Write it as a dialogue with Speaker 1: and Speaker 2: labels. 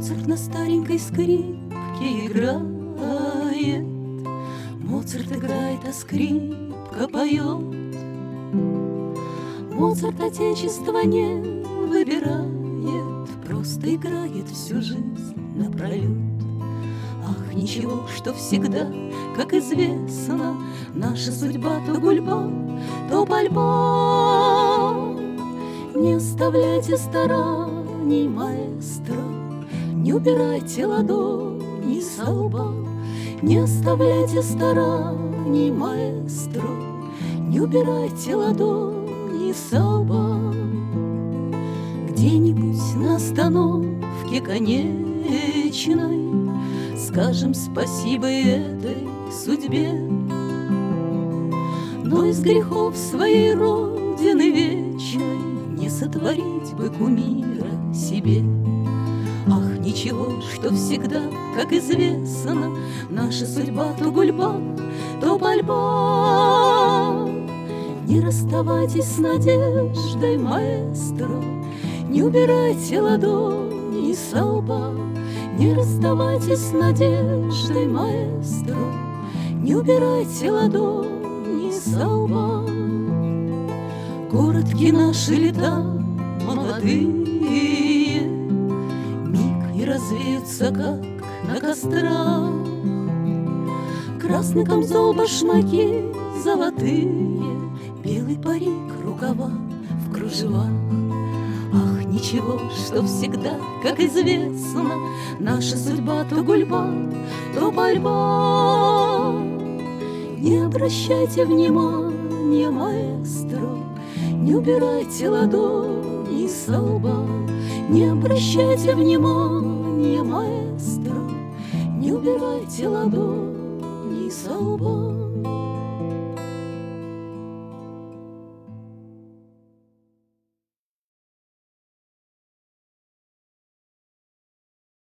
Speaker 1: Моцарт на старенькой скрипке играет, Моцарт играет, а скрипка поет. Моцарт отечество не выбирает, просто играет всю жизнь напролет. Ах, ничего, что всегда, как известно, наша судьба то гульба, то пальба. Не оставляйте стараний, маэстро, не убирайте ладони со лба. Не оставляйте стараний, маэстро, не убирайте ладони со лба. Где-нибудь на остановке конечной скажем спасибо этой судьбе, но из грехов своей родины вечной не сотворить бы кумира себе. Ах, ничего, что всегда, как известно, наша судьба то гульба, то пальба. Не расставайтесь с надеждой, маэстро, не убирайте ладони со лба. Не расставайтесь с надеждой, маэстро, не убирайте ладони со лба. Коротки наши лета молодые, миг и развеются, как на кострах. Красный камзол, башмаки золотые, белый парик, рукава в кружевах. Ах, ничего, что всегда, как известно, наша судьба то гульба, то борьба. Не обращайте внимания, маэстро, не убирайте ладони со лба. Не обращайте внимания, маэстро, не убирайте ладони со лба.